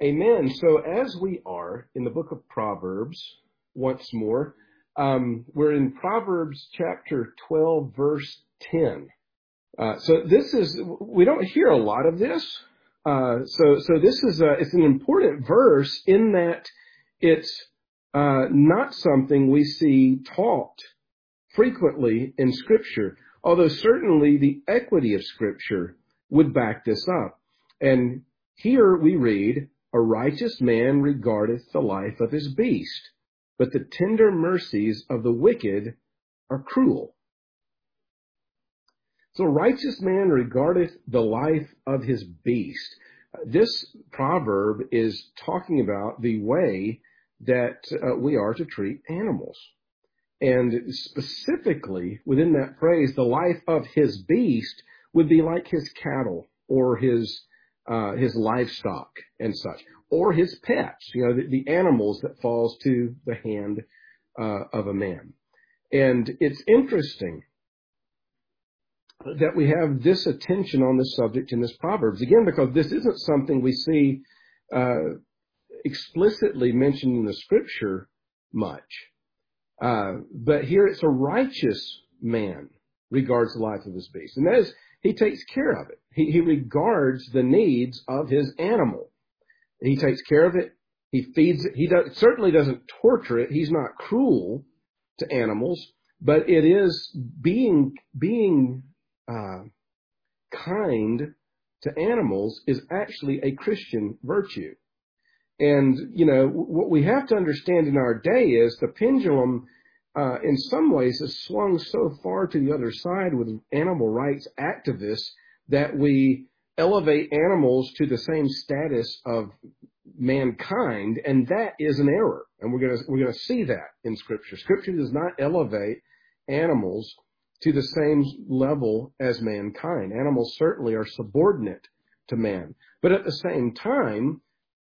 Amen. So as we are in the book of Proverbs, once more, we're in Proverbs chapter 12, verse 10. So this is, we don't hear a lot of this. So this is, it's an important verse in that it's not something we see taught frequently in Scripture, although certainly the equity of Scripture would back this up. And here we read, "A righteous man regardeth the life of his beast, but the tender mercies of the wicked are cruel." So, "A righteous man regardeth the life of his beast." This proverb is talking about the way that we are to treat animals. And specifically within that phrase, the life of his beast would be like his cattle or his livestock and such, or his pets, the animals that falls to the hand of a man. And it's interesting that we have this attention on this subject in this Proverbs, again, because this isn't something we see explicitly mentioned in the Scripture much. But here it's a righteous man regards the life of his beast. And that is, he takes care of it. He regards the needs of his animal. He takes care of it. He feeds it. He certainly doesn't torture it. He's not cruel to animals, but it is being kind to animals is actually a Christian virtue. And, what we have to understand in our day is the pendulum, in some ways, has swung so far to the other side with animal rights activists that we elevate animals to the same status of mankind, and that is an error. And we're going to see that in Scripture. Scripture does not elevate animals to the same level as mankind. Animals certainly are subordinate to man. But at the same time,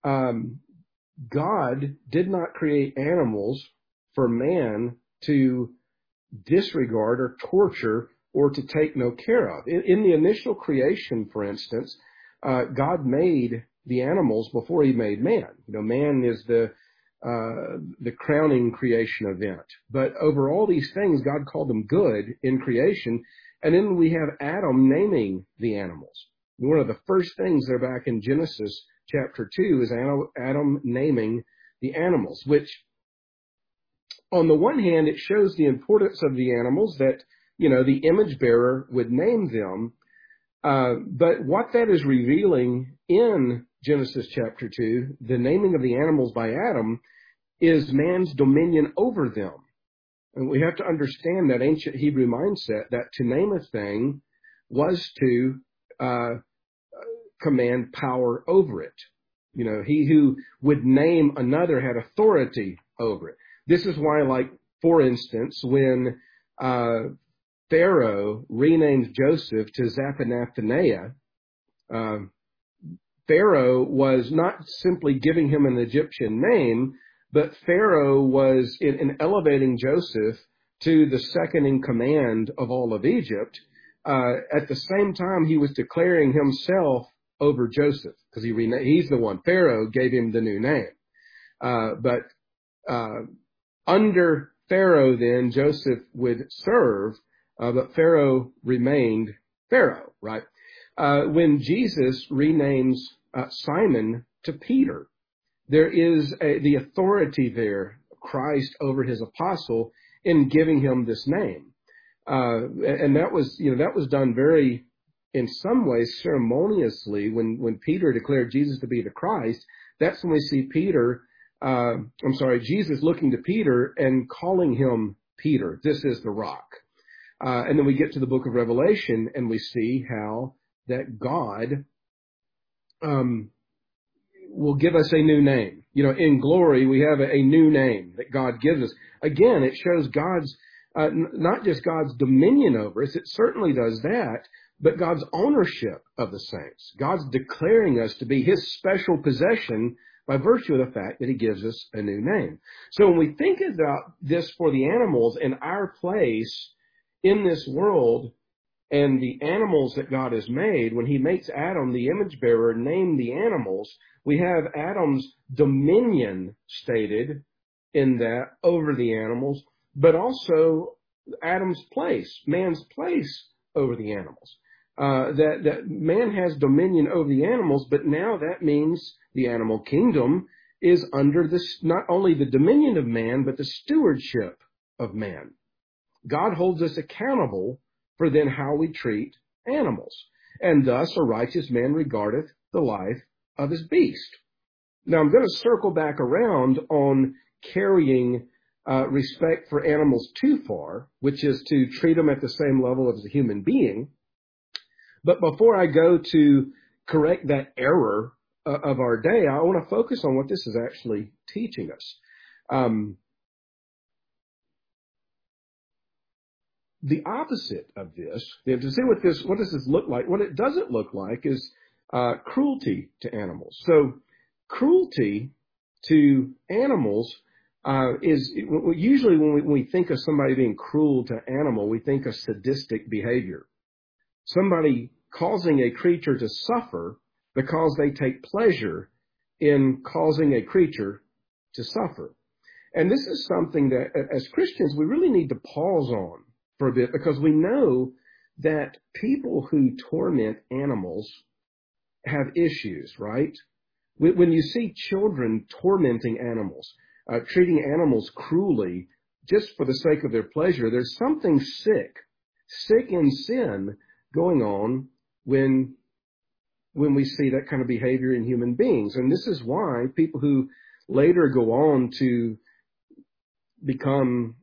God did not create animals for man to disregard or torture or to take no care of. In the initial creation, for instance, God made the animals before he made man. Man is the crowning creation event. But over all these things, God called them good in creation. And then we have Adam naming the animals. One of the first things there back in Genesis chapter 2 is Adam naming the animals, which on the one hand, it shows the importance of the animals that, the image bearer would name them. But what that is revealing in Genesis chapter 2, the naming of the animals by Adam, is man's dominion over them. And we have to understand that ancient Hebrew mindset that to name a thing was to command power over it. He who would name another had authority over it. This is why, for instance, when Pharaoh renamed Joseph to Zaphenath-Paneah, Pharaoh was not simply giving him an Egyptian name, but Pharaoh was in elevating Joseph to the second in command of all of Egypt. At the same time, he was declaring himself over Joseph, because he's the one. Pharaoh gave him the new name. But under Pharaoh then, Joseph would serve, but Pharaoh remained Pharaoh, right? When Jesus renames Simon to Peter, there is the authority there, Christ over his apostle, in giving him this name. And that was done very, in some ways, ceremoniously when Peter declared Jesus to be the Christ. That's when we see Jesus looking to Peter and calling him Peter. This is the rock. And then we get to the book of Revelation and we see how that God will give us a new name. In glory, we have a new name that God gives us. Again, it shows God's, not just God's dominion over us, it certainly does that, but God's ownership of the saints. God's declaring us to be his special possession by virtue of the fact that he gives us a new name. So when we think about this for the animals and our place in this world, and the animals that God has made, when he makes Adam the image bearer, name the animals, we have Adam's dominion stated in that over the animals, but also Adam's place, man's place over the animals. That man has dominion over the animals, but now that means the animal kingdom is under this, not only the dominion of man, but the stewardship of man. God holds us accountable for then how we treat animals. And thus a righteous man regardeth the life of his beast. Now I'm going to circle back around on carrying respect for animals too far, which is to treat them at the same level as a human being. But before I go to correct that error of our day, I want to focus on what this is actually teaching us. The opposite of this, to see what does this look like, what it doesn't look like is cruelty to animals. So cruelty to animals is usually when we think of somebody being cruel to animal, we think of sadistic behavior. Somebody causing a creature to suffer because they take pleasure in causing a creature to suffer. And this is something that as Christians we really need to pause on for a bit, because we know that people who torment animals have issues, right? When you see children tormenting animals, treating animals cruelly just for the sake of their pleasure, there's something sick in sin going on when we see that kind of behavior in human beings. And this is why people who later go on to become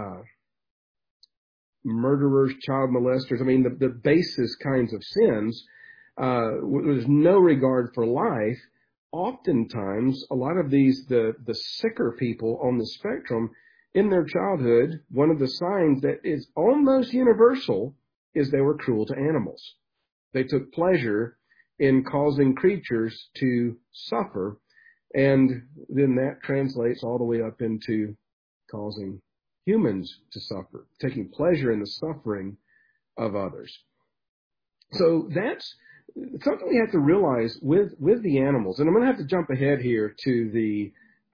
murderers, child molesters, I mean, the basest kinds of sins, there's no regard for life. Oftentimes, a lot of the sicker people on the spectrum, in their childhood, one of the signs that is almost universal is they were cruel to animals. They took pleasure in causing creatures to suffer, and then that translates all the way up into causing humans to suffer, taking pleasure in the suffering of others. So that's something we have to realize with the animals. And I'm going to have to jump ahead here to the,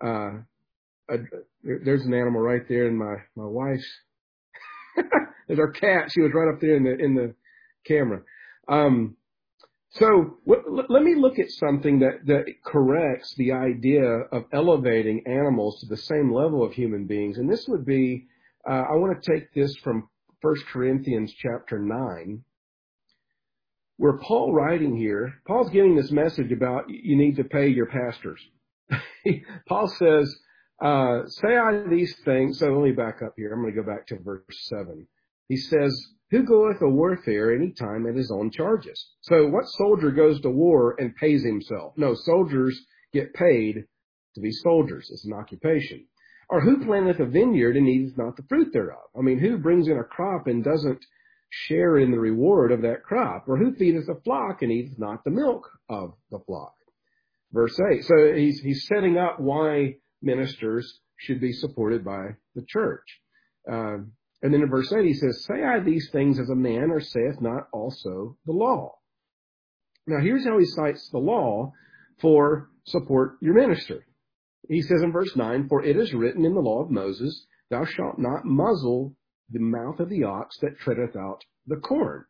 there's an animal right there in my wife's, there's our cat. She was right up there in the camera. So let me look at something that corrects the idea of elevating animals to the same level of human beings. And this would be, I want to take this from 1 Corinthians chapter 9, where Paul writing here, Paul's giving this message about you need to pay your pastors. Paul says, say I these things. So let me back up here. I'm going to go back to verse 7. He says, who goeth a warfare any time at his own charges? So what soldier goes to war and pays himself? No, soldiers get paid to be soldiers. It's an occupation. Or who planteth a vineyard and eateth not the fruit thereof? I mean, who brings in a crop and doesn't share in the reward of that crop? Or who feedeth a flock and eateth not the milk of the flock? Verse 8. So he's setting up why ministers should be supported by the church. And then in verse 8 he says, say I these things as a man, or saith not also the law? Now here's how he cites the law for support your minister. He says in verse 9, for it is written in the law of Moses, thou shalt not muzzle the mouth of the ox that treadeth out the corn.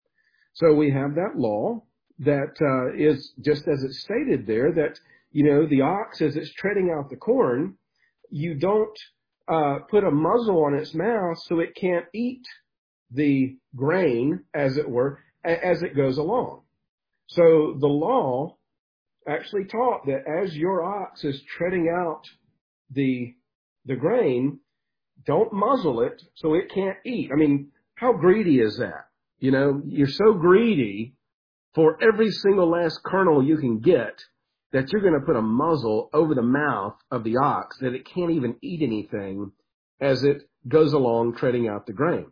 So we have that law that is just as it's stated there, that, the ox, as it's treading out the corn, you don't put a muzzle on its mouth so it can't eat the grain, as it were, as it goes along. So the law actually taught that as your ox is treading out the grain, don't muzzle it so it can't eat. I mean, how greedy is that? You're so greedy for every single last kernel you can get that you're going to put a muzzle over the mouth of the ox that it can't even eat anything as it goes along treading out the grain.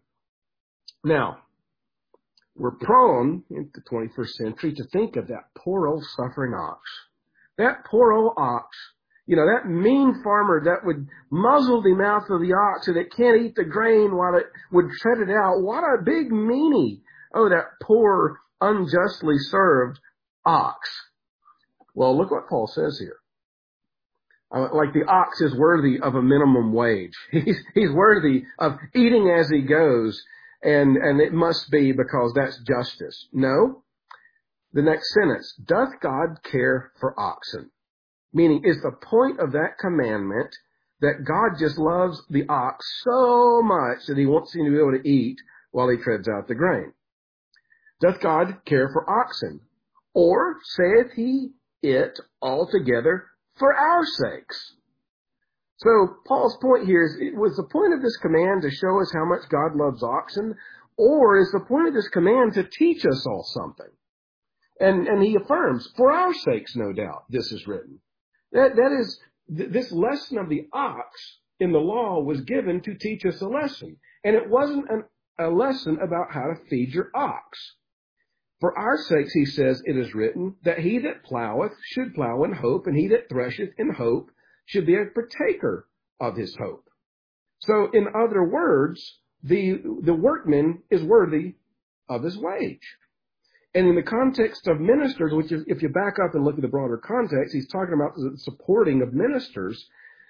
Now, we're prone in the 21st century to think of that poor old suffering ox. That poor old ox, that mean farmer that would muzzle the mouth of the ox so that it can't eat the grain while it would tread it out. What a big meanie. oh, that poor, unjustly served ox. Well, look what Paul says here. Like the ox is worthy of a minimum wage. He's worthy of eating as he goes, and it must be because that's justice. No. The next sentence, doth God care for oxen? Meaning, is the point of that commandment that God just loves the ox so much that he wants him to be able to eat while he treads out the grain? Doth God care for oxen? Or saith he it altogether for our sakes? So Paul's point here is, was the point of this command to show us how much God loves oxen? Or is the point of this command to teach us all something? And he affirms, for our sakes, no doubt, this is written. This lesson of the ox in the law was given to teach us a lesson. And it wasn't a lesson about how to feed your ox. For our sakes, he says, it is written that he that ploweth should plow in hope, and he that thresheth in hope should be a partaker of his hope. So in other words, the workman is worthy of his wage. And in the context of ministers, which is, if you back up and look at the broader context, he's talking about the supporting of ministers.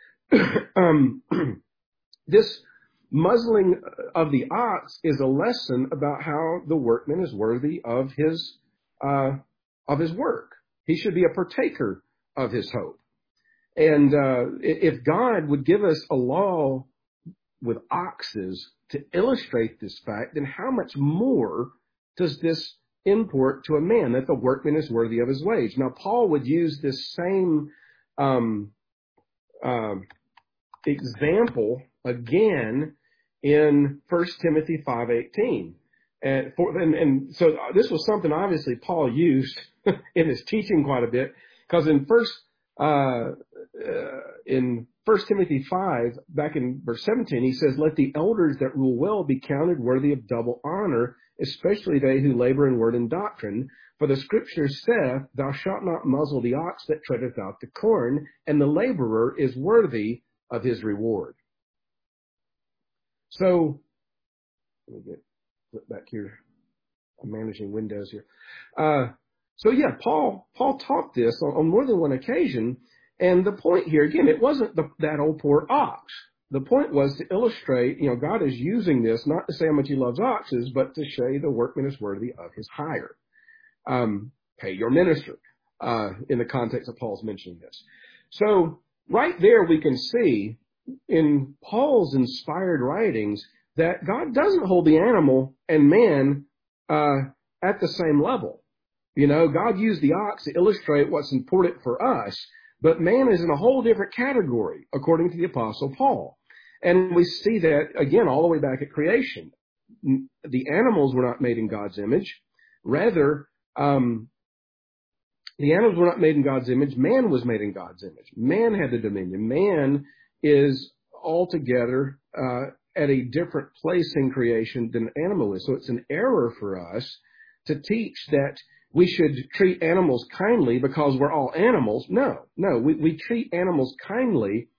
This muzzling of the ox is a lesson about how the workman is worthy of his work. He should be a partaker of his hope. And if God would give us a law with oxes to illustrate this fact, then how much more does this import to a man, that the workman is worthy of his wage? Now, Paul would use this same example again in 1 Timothy 5:18. And so this was something obviously Paul used in his teaching quite a bit, because in 1 Timothy 5, back in verse 17, he says, let the elders that rule well be counted worthy of double honor, especially they who labor in word and doctrine. For the scripture saith, thou shalt not muzzle the ox that treadeth out the corn, and the laborer is worthy of his reward. So, let me flip back here. I'm managing Windows here. Paul taught this on more than one occasion. And the point here, again, it wasn't that old poor ox. The point was to illustrate, God is using this not to say how much he loves oxes, but to show the workman is worthy of his hire. Pay your minister, in the context of Paul's mentioning this. So right there we can see in Paul's inspired writings that God doesn't hold the animal and man at the same level. God used the ox to illustrate what's important for us, but man is in a whole different category, according to the Apostle Paul. And we see that, again, all the way back at creation. The animals were not made in God's image. Rather, the animals were not made in God's image. Man was made in God's image. Man had the dominion. Man is altogether at a different place in creation than an animal is. So it's an error for us to teach that we should treat animals kindly because we're all animals. No, we treat animals kindly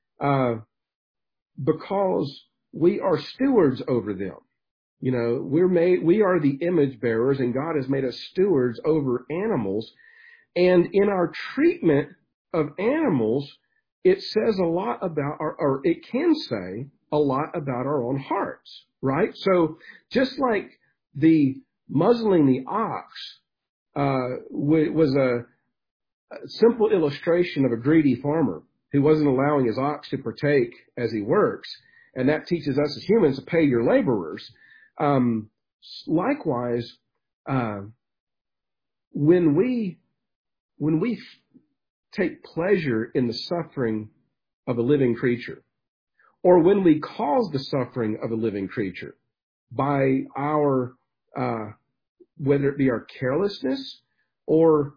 because we are stewards over them. We are the image bearers, and God has made us stewards over animals. And in our treatment of animals, it says a lot about or it can say a lot about our own hearts, right? So just like the muzzling the ox was a simple illustration of a greedy farmer who wasn't allowing his ox to partake as he works, and that teaches us as humans to pay your laborers. Likewise, when we take pleasure in the suffering of a living creature, or when we cause the suffering of a living creature by our whether it be our carelessness or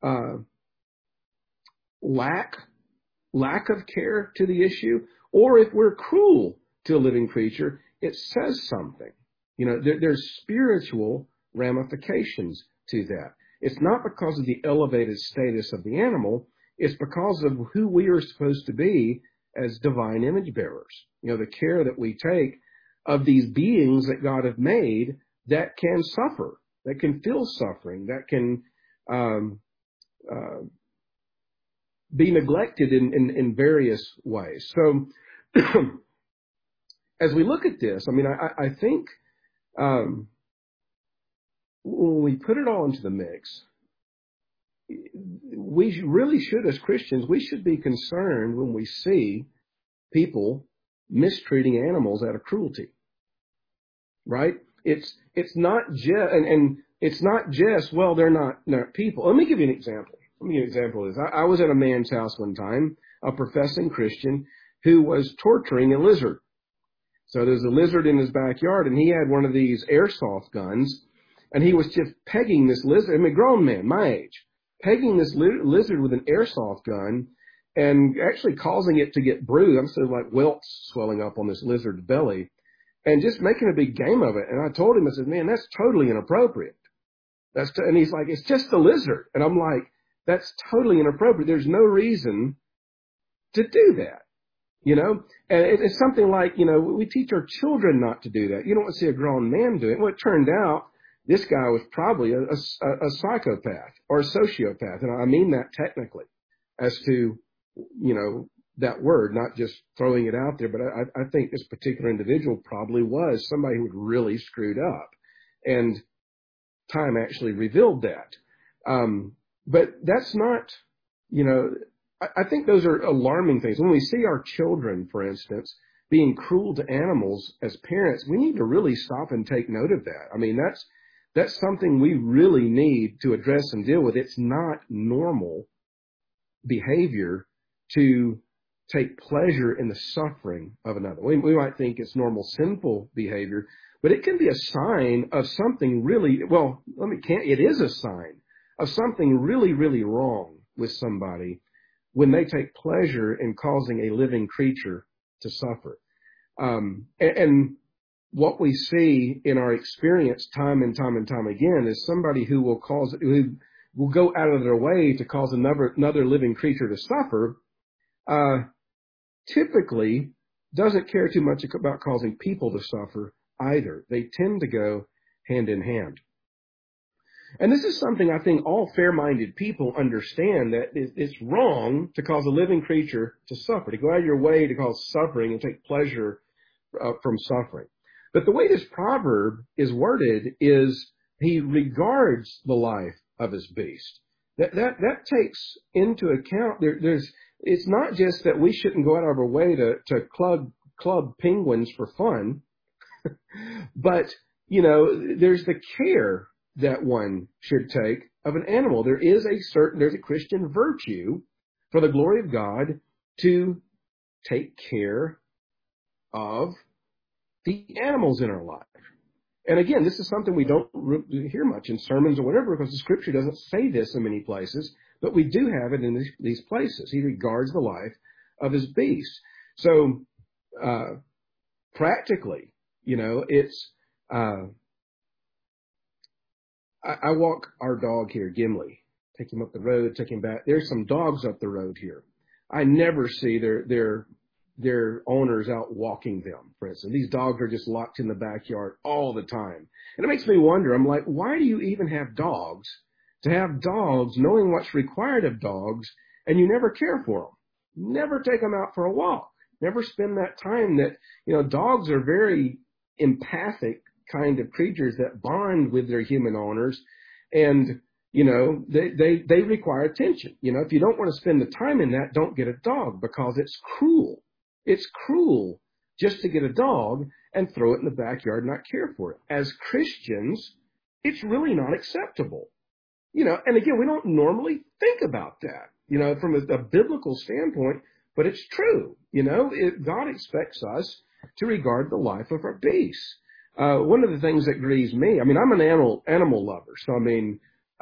lack of care to the issue, or if we're cruel to a living creature, it says something. There's spiritual ramifications to that. It's not because of the elevated status of the animal. It's because of who we are supposed to be as divine image bearers. The care that we take of these beings that God have made that can suffer, that can feel suffering, that can be neglected in various ways. So as we look at this, I mean, I think when we put it all into the mix, we really should, as Christians, we should be concerned when we see people mistreating animals out of cruelty, right? It's not just, and it's not just, well, they're not people. Let me give you an example. Let me give you an example of this. I was at a man's house one time, a professing Christian, who was torturing a lizard. So there's a lizard in his backyard, and he had one of these airsoft guns, and he was just pegging this lizard, I mean, a grown man, my age, pegging this lizard with an airsoft gun and actually causing it to get bruised. I'm sort of like welts swelling up on this lizard's belly and just making a big game of it. And I told him, I said, man, that's totally inappropriate. And he's like, it's just a lizard. And I'm like, that's totally inappropriate. There's no reason to do that. You know, and it's something like, you know, we teach our children not to do that. You don't want to see a grown man do it. Well, it turned out this guy was probably a psychopath or a sociopath. And I mean that technically as to, you know, that word, not just throwing it out there. But I think this particular individual probably was somebody who was really screwed up. And time actually revealed that. But that's not, you know, I think those are alarming things. When we see our children, for instance, being cruel to animals as parents, we need to really stop and take note of that. I mean, that's something we really need to address and deal with. It's not normal behavior to take pleasure in the suffering of another. We might think it's normal sinful behavior, but it can be a sign of something really, well, it is a sign of something really, really wrong with somebody when they take pleasure in causing a living creature to suffer. And what we see in our experience time and time and time again is somebody who will go out of their way to cause another living creature to suffer, typically doesn't care too much about causing people to suffer either. They tend to go hand in hand. And this is something I think all fair-minded people understand, that it's wrong to cause a living creature to suffer, to go out of your way to cause suffering and take pleasure from suffering. But the way this proverb is worded is he regards the life of his beast. That takes into account, it's not just that we shouldn't go out of our way to club penguins for fun, but, you know, there's the care that one should take of an animal. There's a Christian virtue for the glory of God to take care of the animals in our life. And again, this is something we don't hear much in sermons or whatever, because the scripture doesn't say this in many places, but we do have it in these places. He regards the life of his beast. So, practically, you know, it's, I walk our dog here, Gimli, take him up the road, take him back. There's some dogs up the road here. I never see their owners out walking them, for instance. These dogs are just locked in the backyard all the time. And it makes me wonder, I'm like, why do you even have dogs? To have dogs, knowing what's required of dogs, and you never care for them. Never take them out for a walk. Never spend that time that, you know, dogs are very empathic kind of creatures that bond with their human owners, and you know they require attention. You know, if you don't want to spend the time in that, don't get a dog, because it's cruel. It's cruel just to get a dog and throw it in the backyard and not care for it. As Christians, it's really not acceptable. You know, and again, we don't normally think about that, you know, from a biblical standpoint, but it's true. You know, God expects us to regard the life of our beasts. One of the things that grieves me, I mean, I'm an animal lover. So, I mean,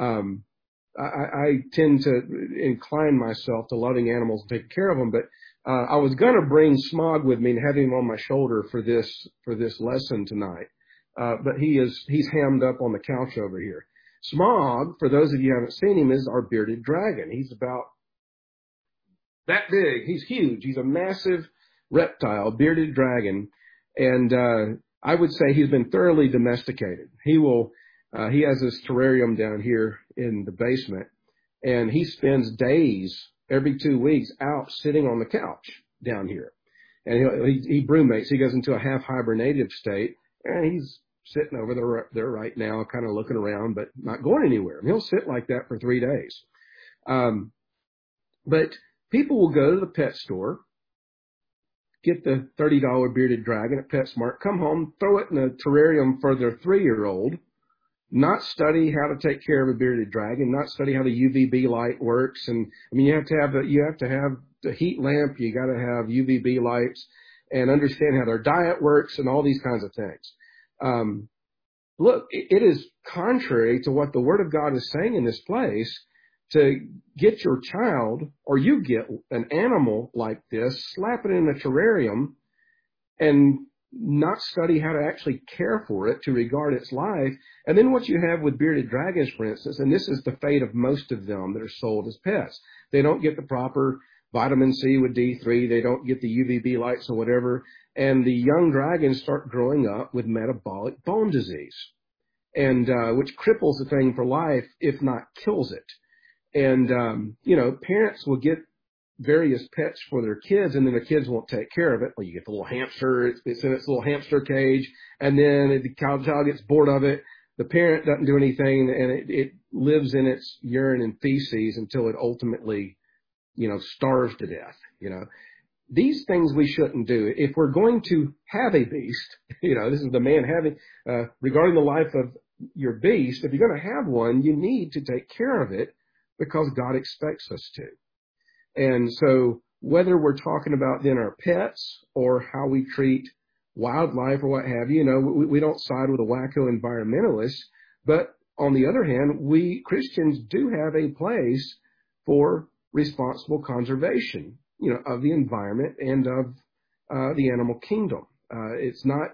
I tend to incline myself to loving animals and taking care of them. But I was going to bring Smog with me and have him on my shoulder for this lesson tonight. But he's hammed up on the couch over here. Smog, for those of you who haven't seen him, is our bearded dragon. He's about that big. He's huge. He's a massive reptile, bearded dragon. And I would say he's been thoroughly domesticated. He has this terrarium down here in the basement, and he spends days every 2 weeks out sitting on the couch down here. And he brumates. He goes into a half hibernative state, and he's sitting over there right now, kind of looking around, but not going anywhere. And he'll sit like that for 3 days. But people will go to the pet store, get the $30 bearded dragon at PetSmart, come home, throw it in a terrarium for their 3-year-old, not study how to take care of a bearded dragon, not study how the UVB light works. And I mean, you have to have the heat lamp, you got to have UVB lights, and understand how their diet works and all these kinds of things. Look, it is contrary to what the Word of God is saying in this place to get your child, or you get an animal like this, slap it in a terrarium, and not study how to actually care for it, to regard its life. And then what you have with bearded dragons, for instance, and this is the fate of most of them that are sold as pets. They don't get the proper vitamin C with D3. They don't get the UVB lights or whatever. And the young dragons start growing up with metabolic bone disease, and which cripples the thing for life, if not kills it. And, parents will get various pets for their kids, and then the kids won't take care of it. Well, you get the little hamster, it's in its little hamster cage, and then the child gets bored of it. The parent doesn't do anything, and it lives in its urine and feces until it ultimately, starves to death. These things we shouldn't do. If we're going to have a beast, this is the man having, regarding the life of your beast, if you're going to have one, you need to take care of it because God expects us to. And so whether we're talking about then our pets or how we treat wildlife or what have you, we don't side with the wacko environmentalists. But on the other hand, we Christians do have a place for responsible conservation, of the environment and of the animal kingdom. It's not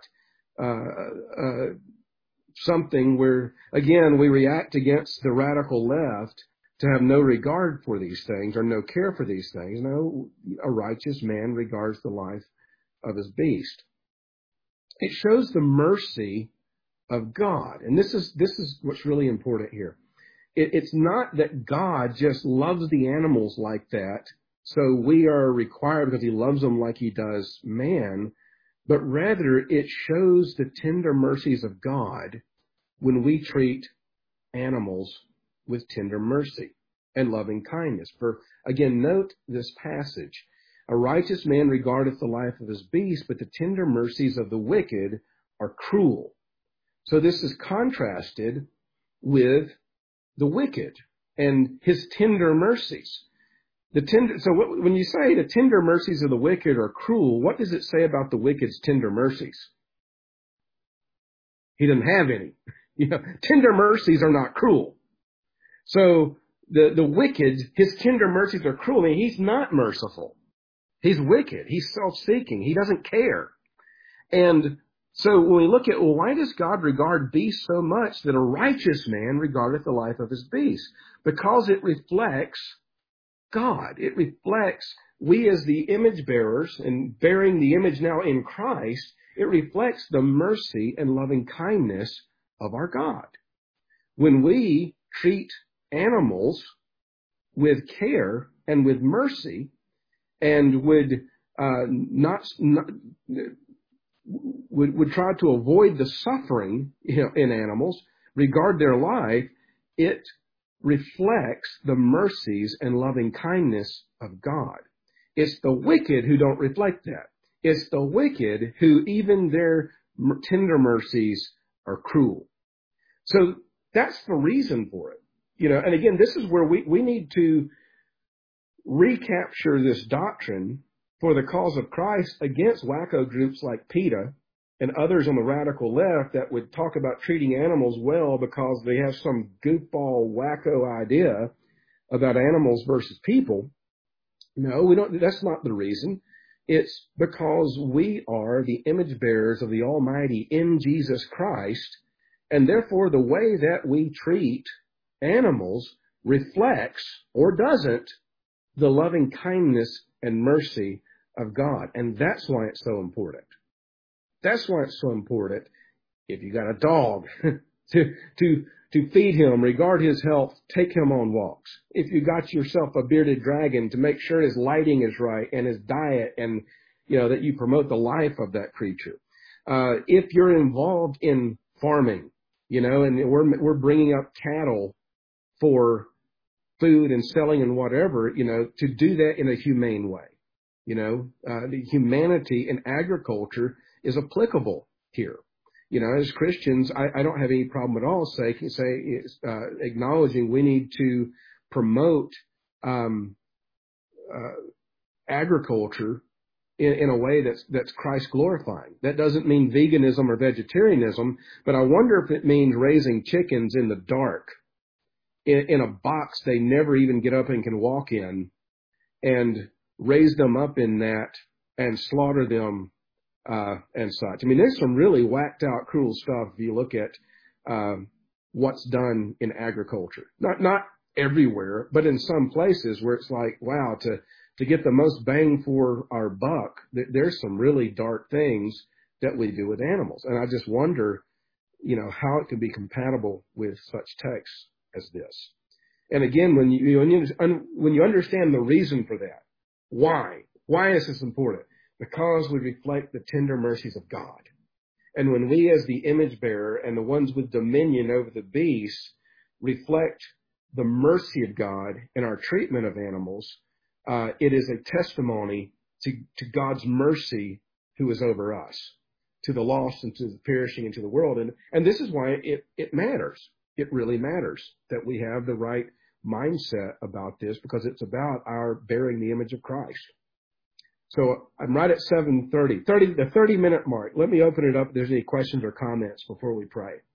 something where, again, we react against the radical left to have no regard for these things or no care for these things. No, a righteous man regards the life of his beast. It shows the mercy of God. And this is what's really important here. It's not that God just loves the animals like that, so we are required because he loves them like he does man, but rather it shows the tender mercies of God when we treat animals with tender mercy and loving kindness. For again, note this passage. A righteous man regardeth the life of his beast, but the tender mercies of the wicked are cruel. So this is contrasted with the wicked and his tender mercies. When you say the tender mercies of the wicked are cruel, what does it say about the wicked's tender mercies? He doesn't have any. Tender mercies are not cruel. So the wicked, his tender mercies are cruel. I mean, he's not merciful. He's wicked. He's self-seeking. He doesn't care. And so when we look at, why does God regard beasts so much that a righteous man regardeth the life of his beast? Because it reflects God. It reflects, we as the image bearers and bearing the image now in Christ, it reflects the mercy and loving kindness of our God. When we treat animals with care and with mercy and would try to avoid the suffering in animals, regard their life, it reflects the mercies and loving kindness of God. It's the wicked who don't reflect that. It's the wicked who even their tender mercies are cruel. So that's the reason for it. And again, this is where we need to recapture this doctrine for the cause of Christ against wacko groups like PETA and others on the radical left that would talk about treating animals well because they have some goofball wacko idea about animals versus people. No, we don't. That's not the reason. It's because we are the image bearers of the Almighty in Jesus Christ, and therefore the way that we treat animals reflects or doesn't the loving kindness and mercy of God. And that's why it's so important. That's why it's so important. If you got a dog, to feed him, regard his health, take him on walks. If you got yourself a bearded dragon, to make sure his lighting is right and his diet, and that you promote the life of that creature. If you're involved in farming, and we're bringing up cattle for food and selling and whatever, to do that in a humane way. The humanity in agriculture is applicable here. As Christians, I don't have any problem at all acknowledging we need to promote agriculture in a way that's Christ glorifying. That doesn't mean veganism or vegetarianism, but I wonder if it means raising chickens in the dark in a box they never even get up and can walk in, and raise them up in that and slaughter them and such. I mean, there's some really whacked out, cruel stuff if you look at what's done in agriculture. Not everywhere, but in some places where it's like, wow, to get the most bang for our buck, there's some really dark things that we do with animals. And I just wonder, how it can be compatible with such texts as this. And again, when you understand the reason for that, why is this important? Because we reflect the tender mercies of God. And when we, as the image bearer and the ones with dominion over the beasts, reflect the mercy of God in our treatment of animals, it is a testimony to God's mercy who is over us, to the lost and to the perishing and to the world. And this is why it matters. It really matters that we have the right mindset about this, because it's about our bearing the image of Christ. So I'm right at 7:30, the 30-minute mark. Let me open it up if there's any questions or comments before we pray.